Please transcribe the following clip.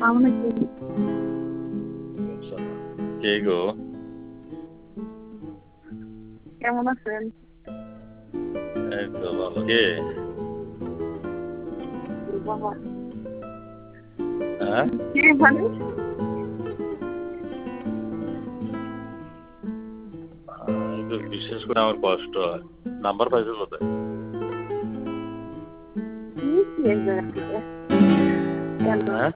আলাইকুম। কে গো? কেমন আছেন? এই তো ভালো। কে? বাবা। হ্যাঁ? কে মানে? একটু বিশেষ করে আমার কষ্ট হয়। নাম্বার পাইছো কোথায়? কি এক জায়গা থেকে? কেন? হ্যাঁ?